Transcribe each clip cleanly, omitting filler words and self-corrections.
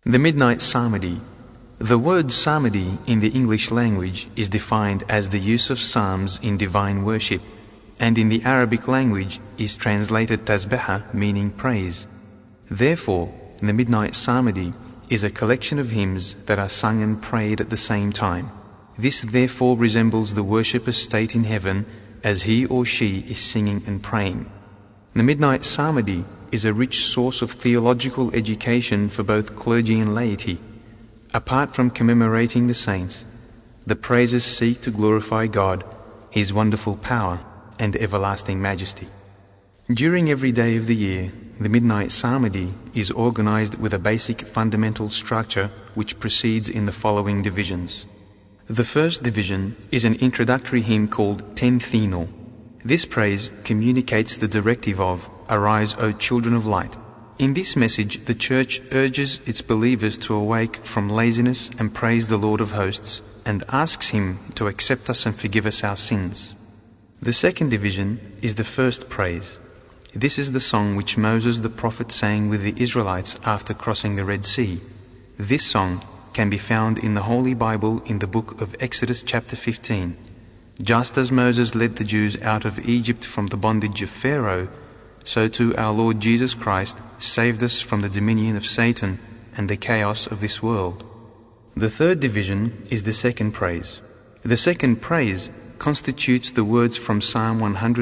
The Midnight Psalmody. The word psalmody in the English language is defined as the use of psalms in divine worship, and in the Arabic language is translated tasbihah, meaning praise. Therefore, the Midnight Psalmody is a collection of hymns that are sung and prayed at the same time. This therefore resembles the worshipper's state in heaven as he or she is singing and praying. The Midnight Psalmody is a rich source of theological education for both clergy and laity. Apart from commemorating the saints, the praises seek to glorify God, His wonderful power and everlasting majesty. During every day of the year, the Midnight Psalmody is organized with a basic fundamental structure which proceeds in the following divisions. The first division is an introductory hymn called Ten Thino. This praise communicates the directive of "Arise, O children of light." In this message, the Church urges its believers to awake from laziness and praise the Lord of hosts, and asks Him to accept us and forgive us our sins. The second division is the first praise. This is the song which Moses the prophet sang with the Israelites after crossing the Red Sea. This song can be found in the Holy Bible in the book of Exodus chapter 15. Just as Moses led the Jews out of Egypt from the bondage of Pharaoh, so too our Lord Jesus Christ saved us from the dominion of Satan and the chaos of this world. The third division is the second praise. The second praise constitutes the words from Psalm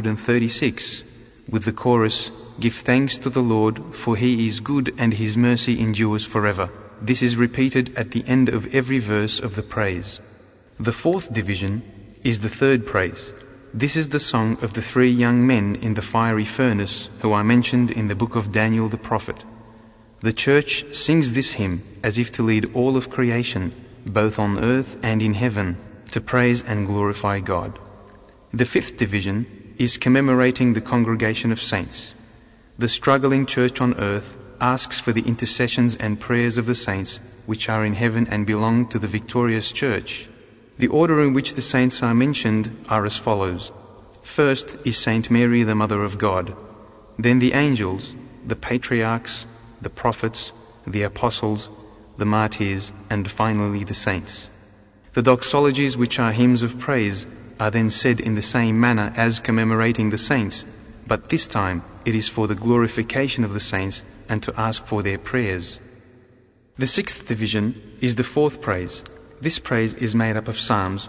136, with the chorus, "Give thanks to the Lord, for He is good and His mercy endures forever." This is repeated at the end of every verse of the praise. The fourth division is the third praise. This is the song of the three young men in the fiery furnace who are mentioned in the book of Daniel the prophet. The Church sings this hymn as if to lead all of creation, both on earth and in heaven, to praise and glorify God. The fifth division is commemorating the congregation of saints. The struggling church on earth asks for the intercessions and prayers of the saints which are in heaven and belong to the victorious church. The order in which the saints are mentioned are as follows. First is Saint Mary, the Mother of God. Then the angels, the patriarchs, the prophets, the apostles, the martyrs, and finally the saints. The doxologies, which are hymns of praise, are then said in the same manner as commemorating the saints, but this time it is for the glorification of the saints and to ask for their prayers. The sixth division is the fourth praise. This praise is made up of Psalms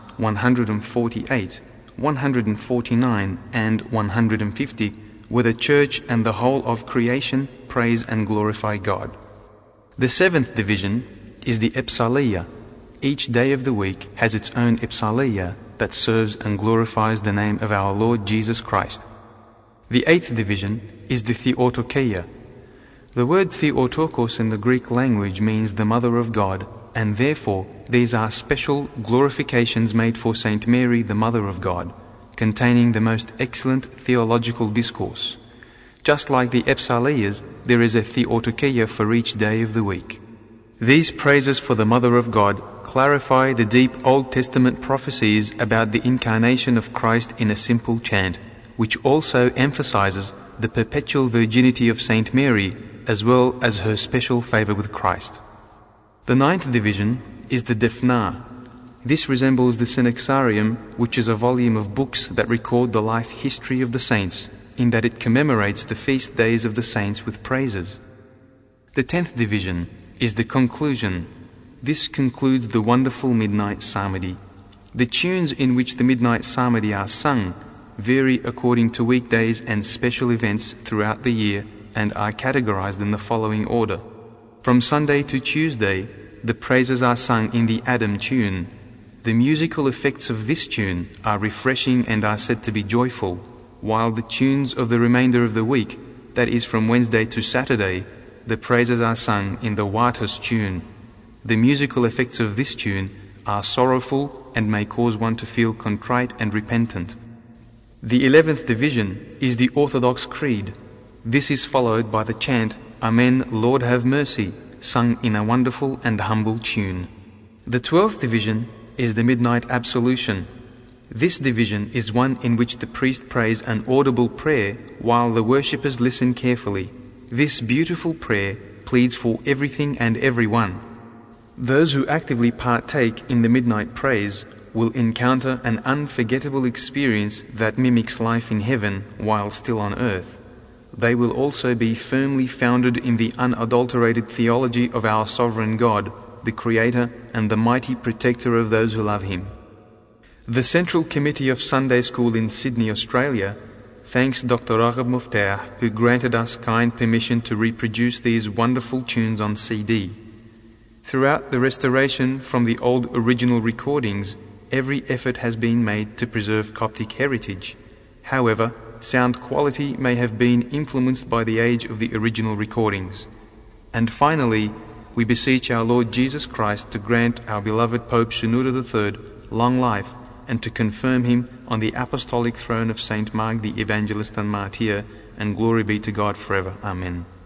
148, 149 and 150, where the Church and the whole of creation praise and glorify God. The seventh division is the Epsaliyah. Each day of the week has its own Epsaliyah that serves and glorifies the name of our Lord Jesus Christ. The eighth division is the Theotokea. The word Theotokos in the Greek language means the Mother of God, and therefore these are special glorifications made for Saint Mary, the Mother of God, containing the most excellent theological discourse. Just like the Epsaliyas, there is a Theotokea for each day of the week. These praises for the Mother of God clarify the deep Old Testament prophecies about the incarnation of Christ in a simple chant, which also emphasizes the perpetual virginity of Saint Mary as well as her special favor with Christ. The ninth division is the Defna. This resembles the Synaxarium, which is a volume of books that record the life history of the saints, in that it commemorates the feast days of the saints with praises. The 10th division is the conclusion. This concludes the wonderful Midnight Psalmody. The tunes in which the Midnight Psalmody are sung vary according to weekdays and special events throughout the year and are categorized in the following order. From Sunday to Tuesday, the praises are sung in the Adam tune. The musical effects of this tune are refreshing and are said to be joyful, while the tunes of the remainder of the week, that is from Wednesday to Saturday, the praises are sung in the Watus tune. The musical effects of this tune are sorrowful and may cause one to feel contrite and repentant. The 11th division is the Orthodox Creed. This is followed by the chant, "Amen, Lord have mercy," sung in a wonderful and humble tune. The 12th division is the Midnight Absolution. This division is one in which the priest prays an audible prayer while the worshippers listen carefully. This beautiful prayer pleads for everything and everyone. Those who actively partake in the midnight praise will encounter an unforgettable experience that mimics life in heaven while still on earth. They will also be firmly founded in the unadulterated theology of our sovereign God, the Creator and the mighty protector of those who love Him. The Central Committee of Sunday School in Sydney, Australia, thanks Dr. Raghib Mufteah, who granted us kind permission to reproduce these wonderful tunes on CD. Throughout the restoration from the old original recordings, every effort has been made to preserve Coptic heritage. However, sound quality may have been influenced by the age of the original recordings. And finally, we beseech our Lord Jesus Christ to grant our beloved Pope Shenouda III long life and to confirm him on the apostolic throne of Saint Mark the Evangelist and Martyr, and glory be to God forever. Amen.